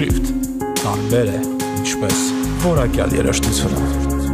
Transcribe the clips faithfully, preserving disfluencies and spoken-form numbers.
Shift տարբեր է ինչպես որակյալ երաժշտությունը։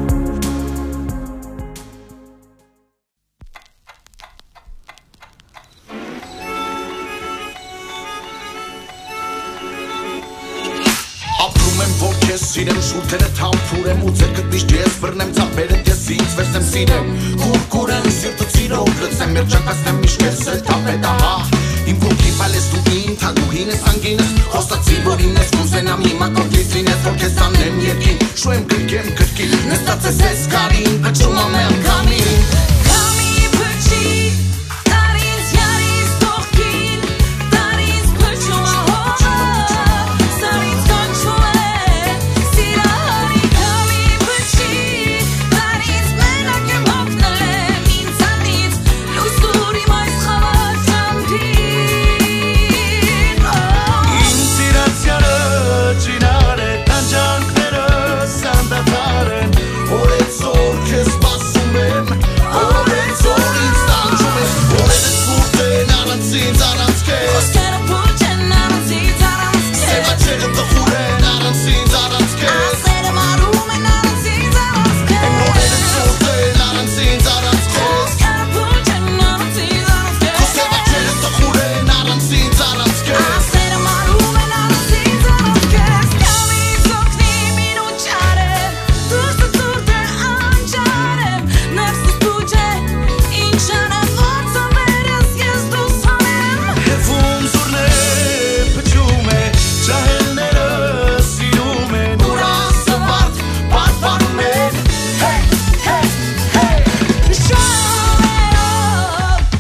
Ապրում եմ որ քեզ սիրեմ, շուրթերը թամփուրեմ ու ձերքդ միշտ ես բռնեմ, ծաղբերդ ես ինձ վերցեմ սիրեմ, կուրկուրեմ սիրտը ծիրով լցեմ, երջակացնեմ միշտ քեզ էլ թափետ ահա, իմ ոգի վալես դու ին, թագուհին ես անգինս, խոստացի որ ինես կուզենամ հիմա կողքից լինես, որ քեզ անեմ երկին, շուեմ գրկեմ գրկին, նստած ես ես կարին, կչում ամեն կամին, Կամի փչի, տարից յարից կողքին, տարից փչում ահովը, սարից կանչում է, սիրահարի կամի փչի, տարից մենակ եմ հոգնել եմ ինձանից, լույս տուր իմ այս խավար ճամփին, Իմ սիրացյալը ճինար է, տանջանքները սանդատար են, օրեցօր քեզ սպասում եմ, օրեցօր ինձ տանջում ես, օրերը սուրտ են առանց ինձ առանց քեզ, խոսքերը փուչ են առանց ինձ առանց քեզ, սևաչերը տխուր են առանց ինձ առանց քեզ, ասերը մարում են առանց ինձ առանց քեզ, Են օրերը սուրտ են առանց ինձ առանց քեզ, խոսքերը փուչ են առանց ինձ առանց քո քեզ, սևաչերը տխուր են առանց ինձ առանց քեզ, ասերը մարում են առանց ինձ առանց քեզ, կամից օգնի մինու չարեմ, դուրսը ծուրտ է անջար եմ, ներսս փուչ է, ինչ անեմ, որ ծավերս ես դուս անեմ, Հևում զուրն է, փչում է, ջահելները սիրում են, ուրա սվարդ բարբարում են, Հեյ, հեյ, հեյ, ժամերով,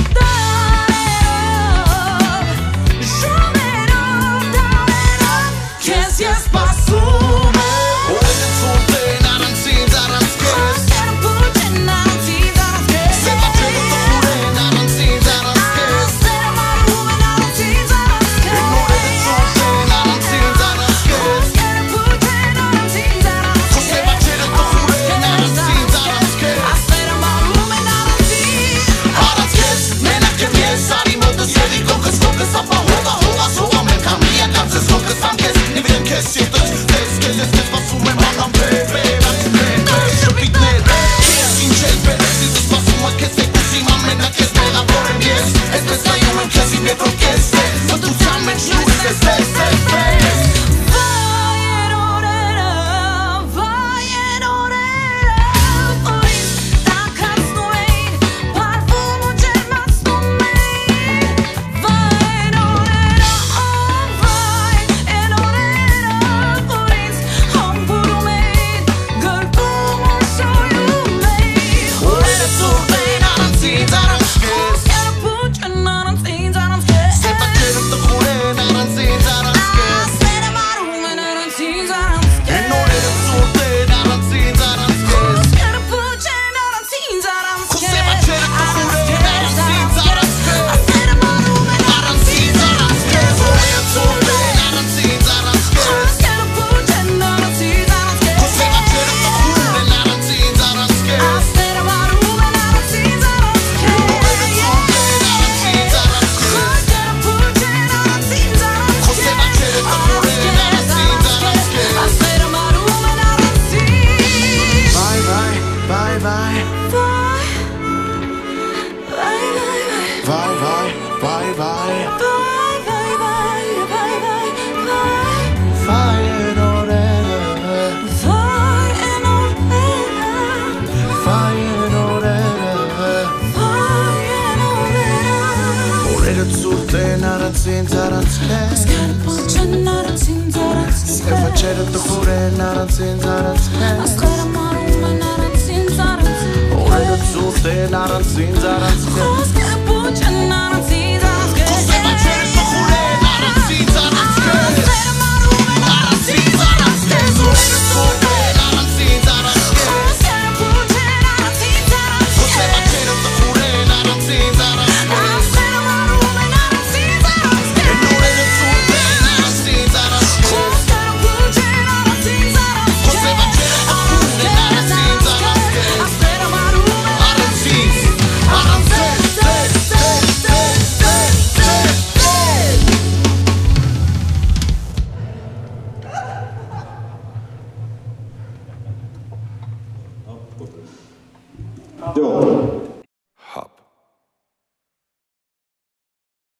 տարերով, ժամերով, տարերով, քեզ ես սպասում եմ, օրերը ծուրտ են առանց ինձ առանց քեզ, խոսքերը փուչ են առանց ինձ առանց քեզ, սևաչերը տխուր են առանց ինձ առանց քեզ, ասերը մարում են առանց ինձ առանց քեզ, Են օրերը ծուրտ են առանց ինձ առանց քեզ, խոսքերը փուչ են առանց ինձ առանց Քո սևաչերը տխուր են առանց ինձ առանց քեզ, ասերը մարում են առանց ինձ Առանց քեզ մենակ եմ ես, արի մոտս ելի կողքս կողքս ապա հողա հողաս հողա մենք համ միական ձեզ հողքս համ քեզ, նիվրեմ քեզ սիրտս, քեզ քեզ ես քեզ սպասում եմ անամ բեր բեր բեր բեր շպիտներ, քեզ ինչ ես բեր սիրտս սպասում ա քեզ եք ուսիմ ամենակ ես մեղավոր եմ ես, այսպես նայում եմ քեզ իմ ետրով քեզ ես, մտության մեջ լույս ես ես ես ես Վայ են օրերը, վայ են օրերը, որ ինձ տաքացնում էին, բարվում ու ջերմացնում էին, վայ են օրերը, վայ են օրերը, որ ինձ համբուրում էին, գրկում ու շոյում էին, Օրերը ծուրտ են առանց ինձ առանց քեզ, խոսքերը փուչ են առանց ինձ առանց քեզ, սեպաչերը տխուր են առանց ինձ առանց քեզ, ասերը մարում են առանց ինձ առանց քեզ, Են օրերը ծուրտ են առանց ինձ առանց քեզ, խոսքերը փուչ են առանց ինձ առանց Քո քեզ, սևաչերը տխուր են առանց ինձ առանց քեզ, ասերը մարում են Առանց ինձ առանց քեզ, օրերը ծուրտ են առանց ինձ առանց քեզ, խոսքերը փուչ են առանց ինձ առանց Քո քեզ, սևաչերը տխուր են առանց ինձ առանց քեզ, ասերը մարում են առանց ինձ առանց քեզ, օրերը ծուրտ են առանց ինձ առանց քեզ, խոսքերը փուչ են առանց ինձ առանց Քո սևաչերը տխուր են առանց ինձ առանց քեզ, ասերը մարում են առանց ինձ Bye bye, bye bye, Վայ, վայ, վայ, վայ, bye bye, bye bye, վայ, վայ, վայ, վայ, վայ, Fire օրերը, վայ են օրերը, fire օրերը, վայ են օրերը, Օրերը ծուրտ են առանց ինձ առանց քեզ, Խոսքերը փուչ են առանց ինձ առանց քեզ, Սևաչերը տխուր են առանց ինձ առանց քեզ, ասերը մարում են առանց ինձ առանց քեզ, Օրերը ծուրտ են առանց ինձ առանց քեզ, խոսքերը փուչ են առանց ինձ առանց Քո քեզ, սևաչերը տխուր են առանց ինձ առանց քեզ, ասերը մարում են Առանց ինձ առանց քեզ, օրերը ծուրտ են առանց ինձ առանց քեզ, խոսքերը փուչ են առանց ինձ առանց Քո քեզ, սևաչերը տխուր են առանց ինձ առանց քեզ, ասերը մարում են առանց ինձ առանց քեզ, Են օրերը ծուրտ են առանց ինձ առանց քեզ, խոսքերը փուչ են առանց ինձ առանց Քո սևաչերը տխուր են առանց ինձ առանց քեզ, ասերը մարում են Առանց ինձ, առանց ձեզ, ձեզ, ձեզ, ձեզ では